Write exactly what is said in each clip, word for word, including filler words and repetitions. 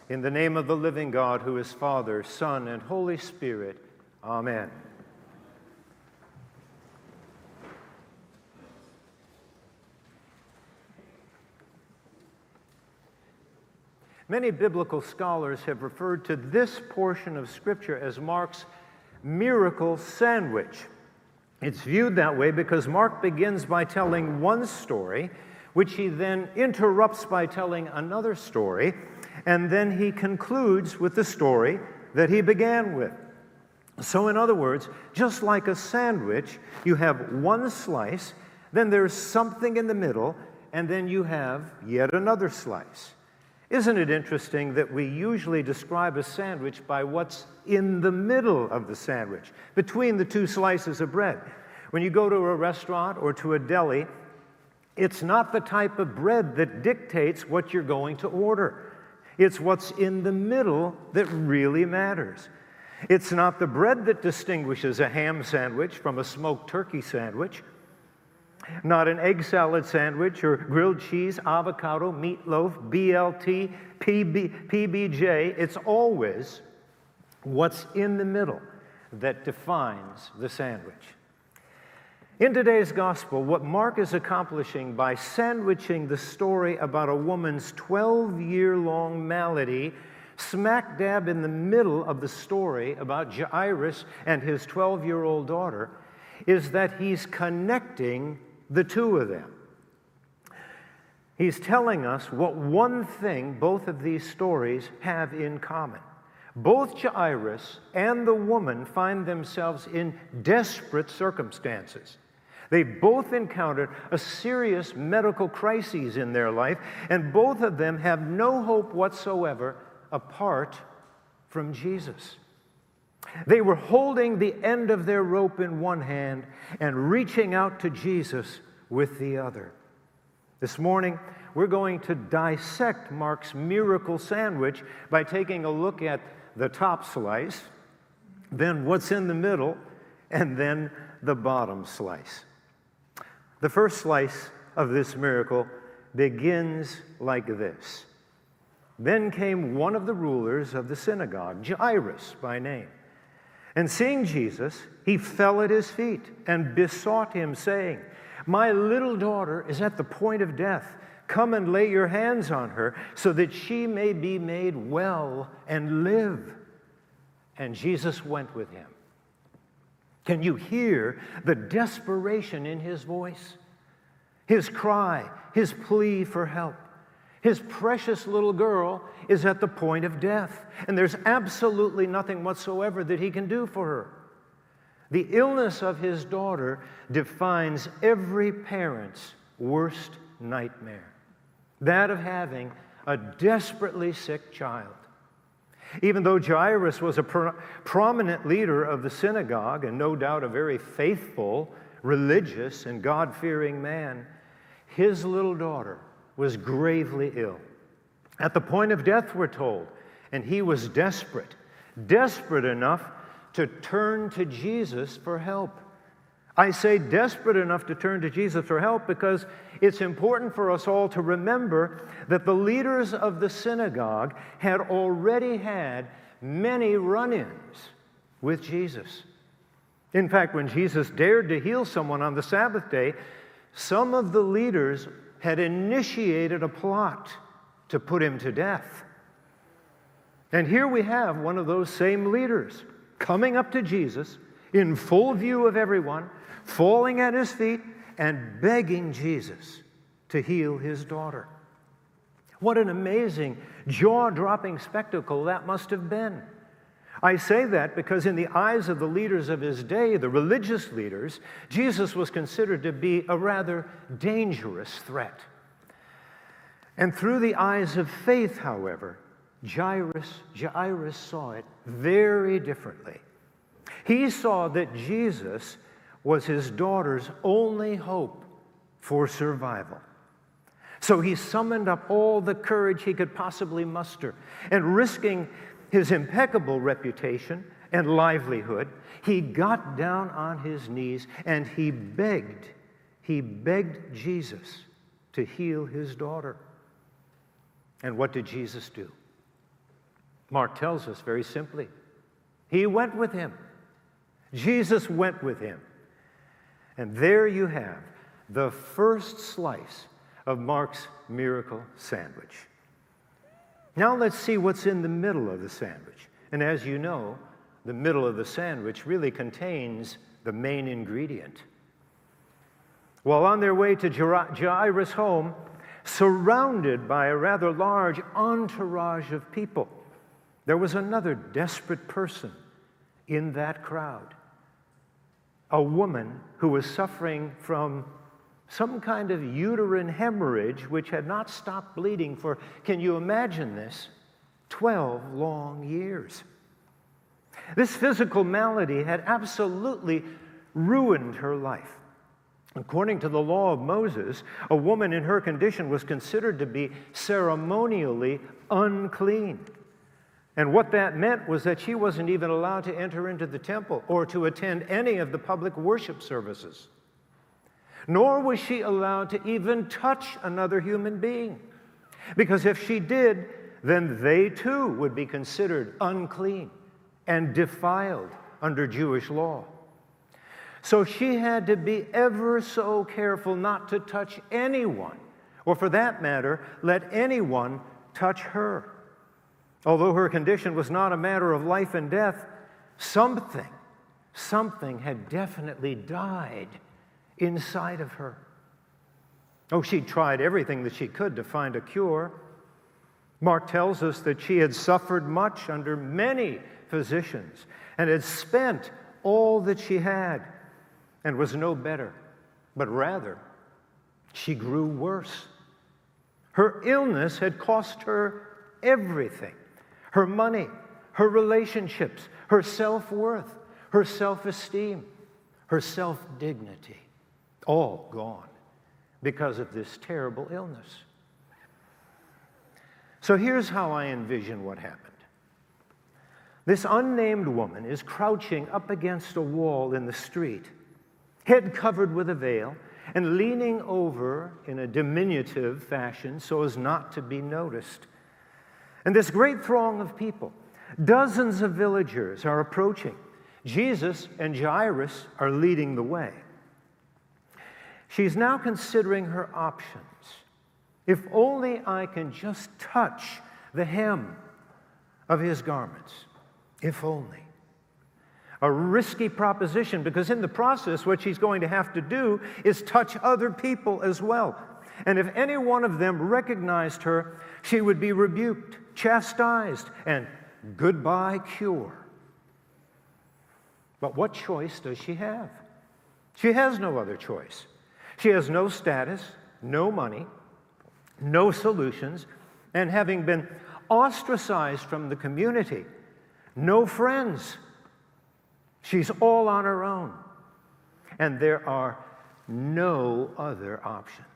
In the name of the living God, who is Father, Son, and Holy Spirit, amen. Many biblical scholars have referred to this portion of Scripture as Mark's miracle sandwich. It's viewed that way because Mark begins by telling one story, which he then interrupts by telling another story, and then he concludes with the story that he began with. So in other words, just like a sandwich, you have one slice, then there's something in the middle, and then you have yet another slice. Isn't it interesting that we usually describe a sandwich by what's in the middle of the sandwich, between the two slices of bread? When you go to a restaurant or to a deli, it's not the type of bread that dictates what you're going to order. It's what's in the middle that really matters. It's not the bread that distinguishes a ham sandwich from a smoked turkey sandwich, not an egg salad sandwich or grilled cheese, avocado, meatloaf, B L T, P B, P B J. It's always what's in the middle that defines the sandwich. In today's gospel, what Mark is accomplishing by sandwiching the story about a woman's twelve-year-long malady smack dab in the middle of the story about Jairus and his twelve-year-old daughter is that he's connecting the two of them. He's telling us what one thing both of these stories have in common. Both Jairus and the woman find themselves in desperate circumstances. They both encountered a serious medical crisis in their life, and both of them have no hope whatsoever apart from Jesus. They were holding the end of their rope in one hand and reaching out to Jesus with the other. This morning, we're going to dissect Mark's miracle sandwich by taking a look at the top slice, then what's in the middle, and then the bottom slice. The first slice of this miracle begins like this. Then came one of the rulers of the synagogue, Jairus by name. And seeing Jesus, he fell at his feet and besought him, saying, "My little daughter is at the point of death. Come and lay your hands on her, so that she may be made well and live." And Jesus went with him. Can you hear the desperation in his voice? His cry, his plea for help. His precious little girl is at the point of death, and there's absolutely nothing whatsoever that he can do for her. The illness of his daughter defines every parent's worst nightmare, that of having a desperately sick child. Even though Jairus was a pro- prominent leader of the synagogue, and no doubt a very faithful, religious, and God-fearing man, his little daughter was gravely ill. At the point of death, we're told, and he was desperate, desperate enough to turn to Jesus for help. I say desperate enough to turn to Jesus for help because it's important for us all to remember that the leaders of the synagogue had already had many run-ins with Jesus. In fact, when Jesus dared to heal someone on the Sabbath day, some of the leaders had initiated a plot to put him to death. And here we have one of those same leaders coming up to Jesus in full view of everyone, falling at his feet and begging Jesus to heal his daughter. What an amazing, jaw-dropping spectacle that must have been. I say that because in the eyes of the leaders of his day, the religious leaders, Jesus was considered to be a rather dangerous threat. And through the eyes of faith, however, Jairus, Jairus saw it very differently. He saw that Jesus was his daughter's only hope for survival. So he summoned up all the courage he could possibly muster, and risking his impeccable reputation and livelihood, he got down on his knees and he begged, he begged Jesus to heal his daughter. And what did Jesus do? Mark tells us very simply, he went with him. Jesus went with him. And there you have the first slice of Mark's miracle sandwich. Now let's see what's in the middle of the sandwich. And as you know, the middle of the sandwich really contains the main ingredient. While on their way to Jairus' home, surrounded by a rather large entourage of people, there was another desperate person in that crowd. A woman who was suffering from some kind of uterine hemorrhage which had not stopped bleeding for, can you imagine this, twelve long years. This physical malady had absolutely ruined her life. According to the law of Moses, a woman in her condition was considered to be ceremonially unclean. And what that meant was that she wasn't even allowed to enter into the temple or to attend any of the public worship services. Nor was she allowed to even touch another human being. Because if she did, then they too would be considered unclean and defiled under Jewish law. So she had to be ever so careful not to touch anyone, or for that matter, let anyone touch her. Although her condition was not a matter of life and death, something, something had definitely died inside of her. Oh, she'd tried everything that she could to find a cure. Mark tells us that she had suffered much under many physicians and had spent all that she had and was no better, but rather she grew worse. Her illness had cost her everything: her money, her relationships, her self-worth, her self-esteem, her self-dignity, all gone because of this terrible illness. So here's how I envision what happened. This unnamed woman is crouching up against a wall in the street, head covered with a veil, and leaning over in a diminutive fashion so as not to be noticed. And this great throng of people, dozens of villagers, are approaching. Jesus and Jairus are leading the way. She's now considering her options. If only I can just touch the hem of his garments. If only. A risky proposition, because in the process, what she's going to have to do is touch other people as well. And if any one of them recognized her, she would be rebuked, chastised, and goodbye cure. But what choice does she have? She has no other choice. She has no status, no money, no solutions, and having been ostracized from the community, no friends. She's all on her own. And there are no other options.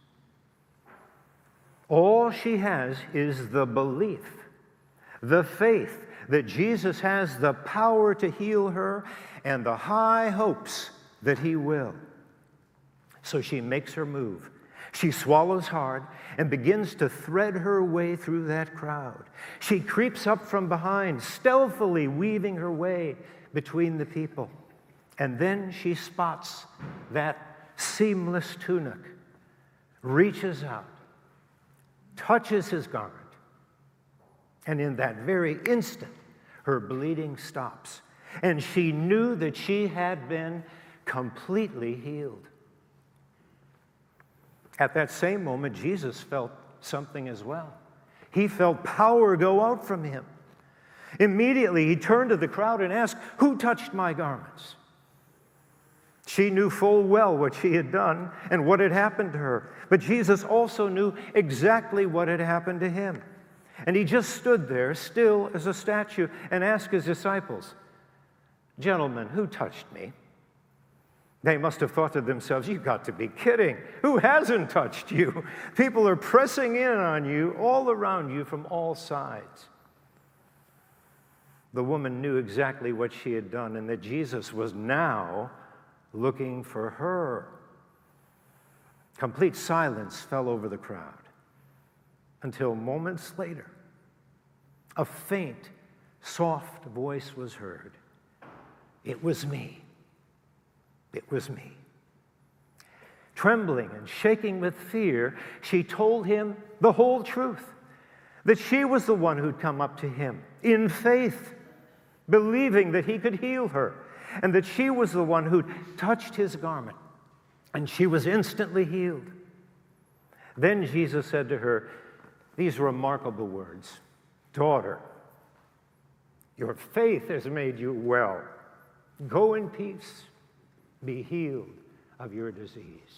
All she has is the belief, the faith that Jesus has the power to heal her and the high hopes that he will. So she makes her move. She swallows hard and begins to thread her way through that crowd. She creeps up from behind, stealthily weaving her way between the people. And then she spots that seamless tunic, reaches out, touches his garment, and in that very instant, her bleeding stops. And she knew that she had been completely healed. At that same moment, Jesus felt something as well. He felt power go out from him. Immediately, he turned to the crowd and asked, "Who touched my garments?" She knew full well what she had done and what had happened to her. But Jesus also knew exactly what had happened to him. And he just stood there, still as a statue, and asked his disciples, "Gentlemen, who touched me?" They must have thought to themselves, "You've got to be kidding. Who hasn't touched you? People are pressing in on you, all around you from all sides." The woman knew exactly what she had done and that Jesus was now looking for her. Complete silence fell over the crowd until moments later, a faint, soft voice was heard. It was me. It was me. Trembling and shaking with fear, she told him the whole truth, that she was the one who'd come up to him in faith, believing that he could heal her, and that she was the one who'd touched his garment, and she was instantly healed. Then Jesus said to her these remarkable words, "Daughter, your faith has made you well. Go in peace, be healed of your disease."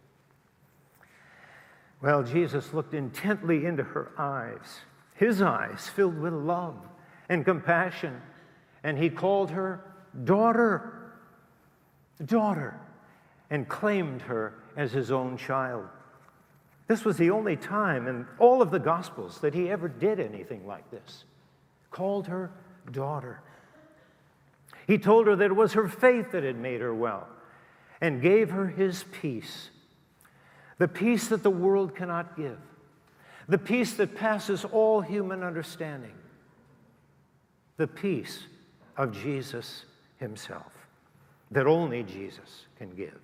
Well, Jesus looked intently into her eyes, his eyes filled with love and compassion, and he called her daughter, daughter, and claimed her as his own child. This was the only time in all of the Gospels that he ever did anything like this. Called her daughter. He told her that it was her faith that had made her well, and gave her his peace. The peace that the world cannot give. The peace that passes all human understanding. The peace of Jesus himself, that only Jesus can give.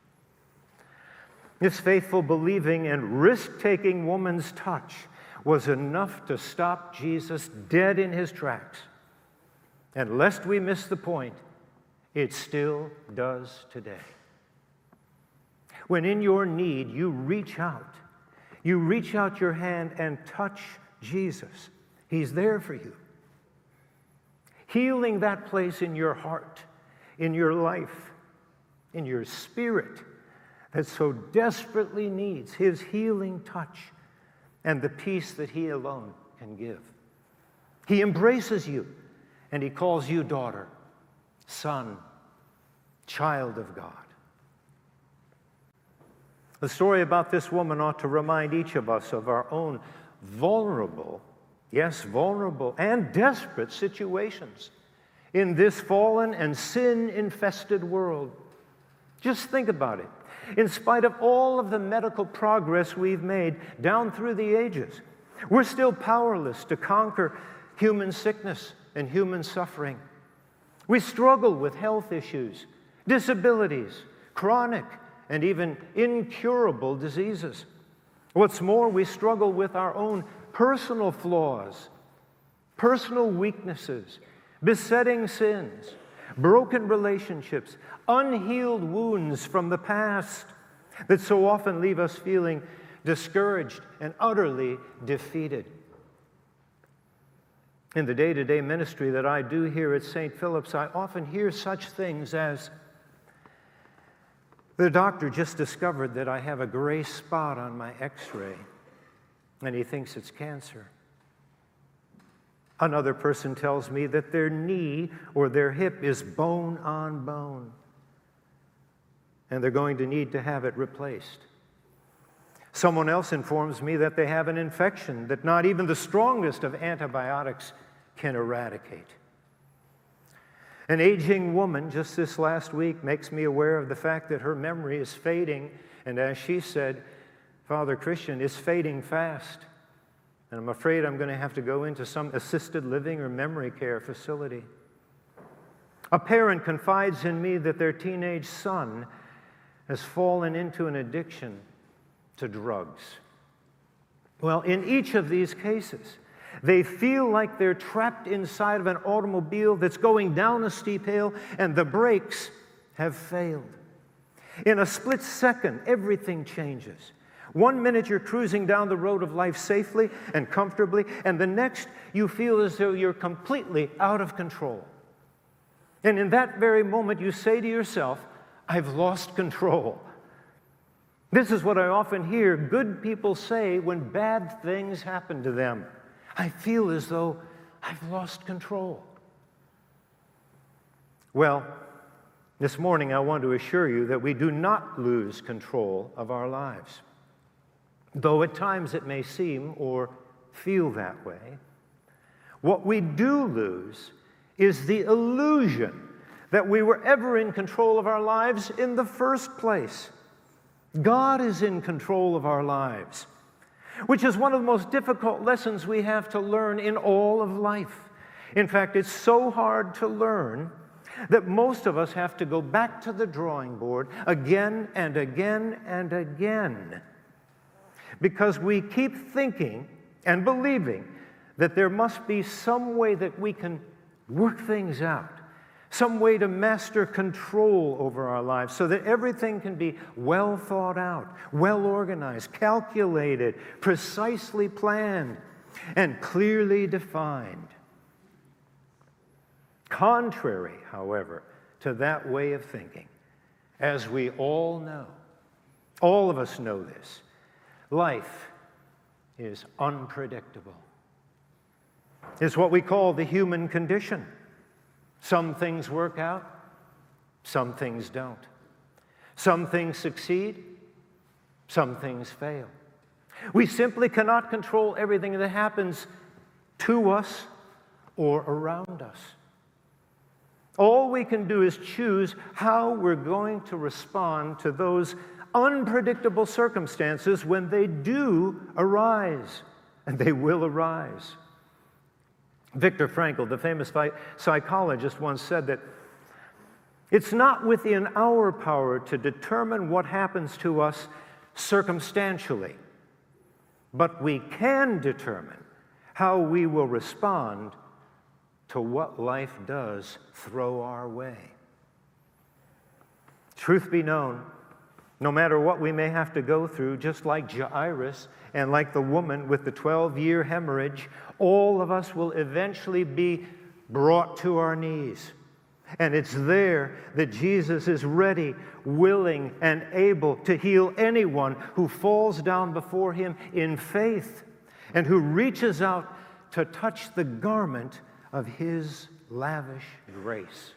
This faithful, believing, and risk-taking woman's touch was enough to stop Jesus dead in his tracks. And lest we miss the point, it still does today. When in your need, you reach out. You reach out your hand and touch Jesus. He's there for you. Healing that place in your heart, in your life, in your spirit that so desperately needs his healing touch and the peace that he alone can give. He embraces you and he calls you daughter, son, child of God. The story about this woman ought to remind each of us of our own vulnerable, yes, vulnerable and desperate situations in this fallen and sin-infested world. Just think about it. In spite of all of the medical progress we've made down through the ages, we're still powerless to conquer human sickness and human suffering. We struggle with health issues, disabilities, chronic and even incurable diseases. What's more, we struggle with our own personal flaws, personal weaknesses, besetting sins, broken relationships, unhealed wounds from the past that so often leave us feeling discouraged and utterly defeated. In the day-to-day ministry that I do here at Saint Philip's, I often hear such things as, "The doctor just discovered that I have a gray spot on my x-ray, and he thinks it's cancer." Another person tells me that their knee or their hip is bone on bone, and they're going to need to have it replaced. Someone else informs me that they have an infection that not even the strongest of antibiotics can eradicate. An aging woman just this last week makes me aware of the fact that her memory is fading, and as she said, "Father Christian, it's fading fast, and I'm afraid I'm going to have to go into some assisted living or memory care facility." A parent confides in me that their teenage son has fallen into an addiction to drugs. Well, in each of these cases, they feel like they're trapped inside of an automobile that's going down a steep hill and the brakes have failed. In a split second, everything changes. One minute you're cruising down the road of life safely and comfortably, and the next you feel as though you're completely out of control. And in that very moment you say to yourself, "I've lost control." This is what I often hear good people say when bad things happen to them. "I feel as though I've lost control." Well, this morning I want to assure you that we do not lose control of our lives. Though at times it may seem or feel that way, what we do lose is the illusion that we were ever in control of our lives in the first place. God is in control of our lives. which is one of the most difficult lessons we have to learn in all of life. In fact, it's so hard to learn that most of us have to go back to the drawing board again and again and again, because we keep thinking and believing that there must be some way that we can work things out, some way to master control over our lives so that everything can be well thought out, well organized, calculated, precisely planned, and clearly defined. Contrary, however, to that way of thinking, as we all know, all of us know this, life is unpredictable. It's what we call the human condition. Some things work out, some things don't. Some things succeed, some things fail. We simply cannot control everything that happens to us or around us. All we can do is choose how we're going to respond to those unpredictable circumstances when they do arise, and they will arise. Viktor Frankl, the famous psychologist, once said that it's not within our power to determine what happens to us circumstantially, but we can determine how we will respond to what life does throw our way. Truth be known, no matter what we may have to go through, just like Jairus and like the woman with the twelve-year hemorrhage, all of us will eventually be brought to our knees. And it's there that Jesus is ready, willing, and able to heal anyone who falls down before him in faith and who reaches out to touch the garment of his lavish grace.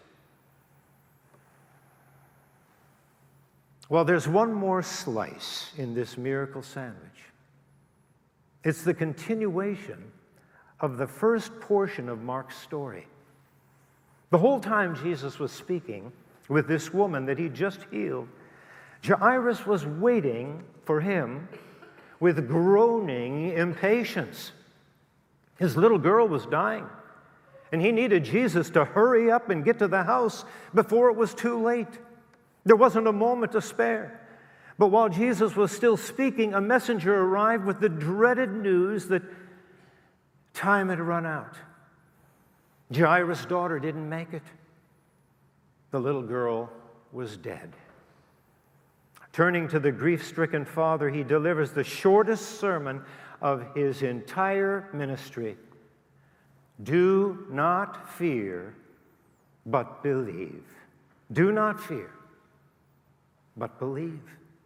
Well, there's one more slice in this miracle sandwich. It's the continuation of the first portion of Mark's story. The whole time Jesus was speaking with this woman that he just healed, Jairus was waiting for him with groaning impatience. His little girl was dying, and he needed Jesus to hurry up and get to the house before it was too late. There wasn't a moment to spare. But while Jesus was still speaking, a messenger arrived with the dreaded news that time had run out. Jairus' daughter didn't make it. The little girl was dead. Turning to the grief-stricken father, he delivers the shortest sermon of his entire ministry. Do not fear, but believe. Do not fear, but believe.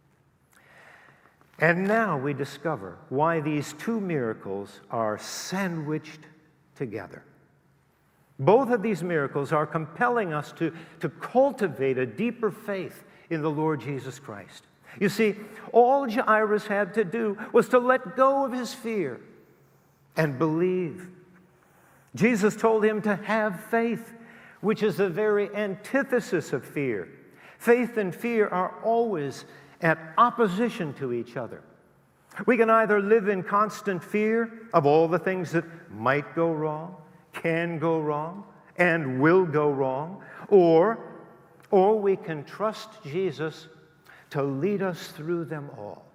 And now we discover why these two miracles are sandwiched together. Both of these miracles are compelling us to, to cultivate a deeper faith in the Lord Jesus Christ. You see, all Jairus had to do was to let go of his fear and believe. Jesus told him to have faith, which is the very antithesis of fear. Faith and fear are always at opposition to each other. We can either live in constant fear of all the things that might go wrong, can go wrong, and will go wrong, or, or we can trust Jesus to lead us through them all.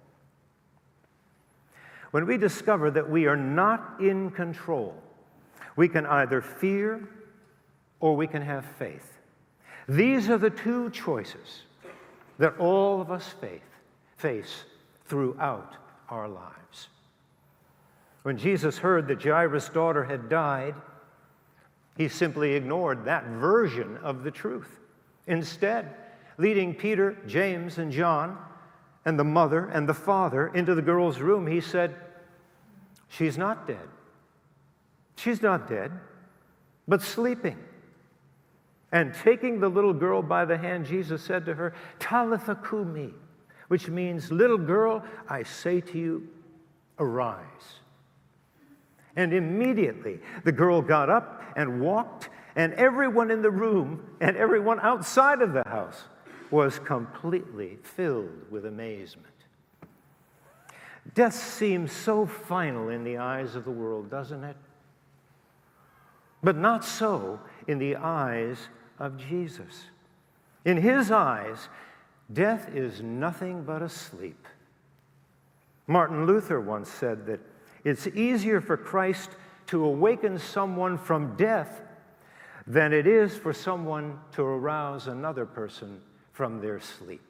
When we discover that we are not in control, we can either fear or we can have faith. These are the two choices that all of us faith, face throughout our lives. When Jesus heard that Jairus' daughter had died, he simply ignored that version of the truth. Instead, leading Peter, James, and John, and the mother and the father into the girl's room, he said, "She's not dead. She's not dead, but sleeping." And taking the little girl by the hand, Jesus said to her, "Talitha kumi," which means, "Little girl, I say to you, arise." And immediately the girl got up and walked, and everyone in the room and everyone outside of the house was completely filled with amazement. Death seems so final in the eyes of the world, doesn't it? But not so in the eyes of Jesus. In his eyes, death is nothing but a sleep. Martin Luther once said that it's easier for Christ to awaken someone from death than it is for someone to arouse another person from their sleep.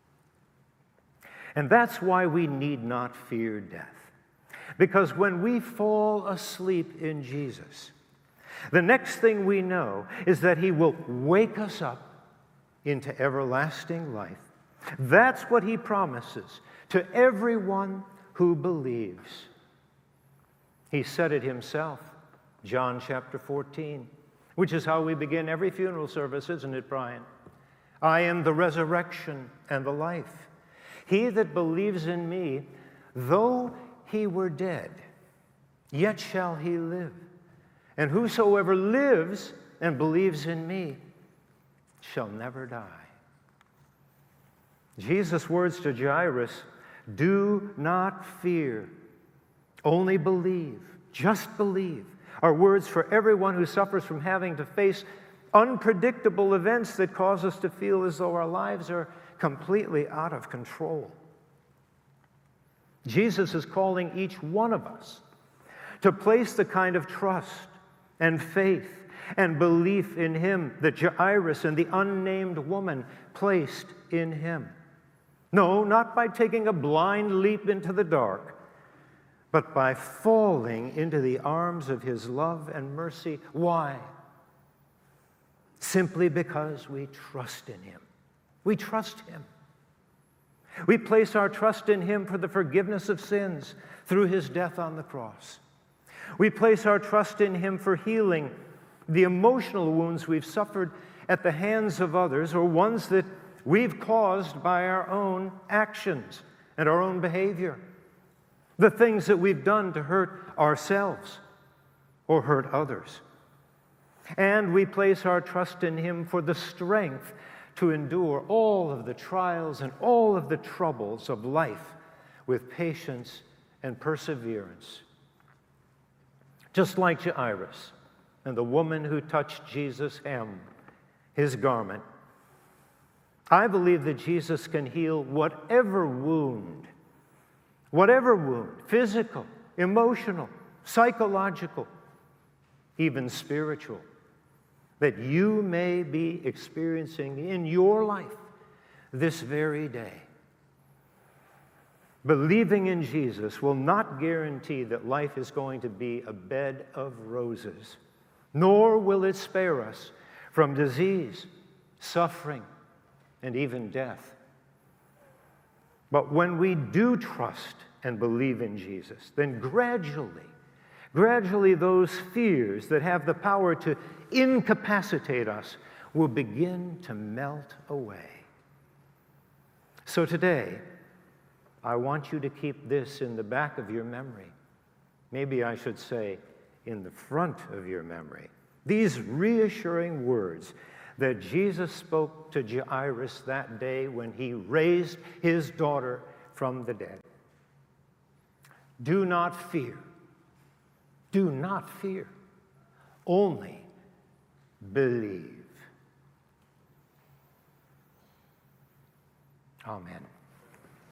And that's why we need not fear death. Because when we fall asleep in Jesus, the next thing we know is that he will wake us up into everlasting life. That's what he promises to everyone who believes. He said it himself, John chapter fourteen, which is how we begin every funeral service, isn't it, Brian? I am the resurrection and the life. He that believes in me, though he were dead, yet shall he live. And whosoever lives and believes in me shall never die. Jesus' words to Jairus, do not fear, only believe, just believe, are words for everyone who suffers from having to face unpredictable events that cause us to feel as though our lives are completely out of control. Jesus is calling each one of us to place the kind of trust and faith and belief in him that Jairus and the unnamed woman placed in him. No, not by taking a blind leap into the dark, but by falling into the arms of his love and mercy. Why? Simply because we trust in him. We trust him. We place our trust in him for the forgiveness of sins through his death on the cross. We place our trust in him for healing the emotional wounds we've suffered at the hands of others, or ones that we've caused by our own actions and our own behavior. The things that we've done to hurt ourselves or hurt others. And we place our trust in him for the strength to endure all of the trials and all of the troubles of life with patience and perseverance. Just like Jairus and the woman who touched Jesus' hem, his garment, I believe that Jesus can heal whatever wound, whatever wound, physical, emotional, psychological, even spiritual, that you may be experiencing in your life this very day. Believing in Jesus will not guarantee that life is going to be a bed of roses, nor will it spare us from disease, suffering, and even death. But when we do trust and believe in Jesus, then gradually, gradually those fears that have the power to incapacitate us will begin to melt away. So today, I want you to keep this in the back of your memory. Maybe I should say, in the front of your memory. These reassuring words that Jesus spoke to Jairus that day when he raised his daughter from the dead. Do not fear. Do not fear. Only believe. Amen.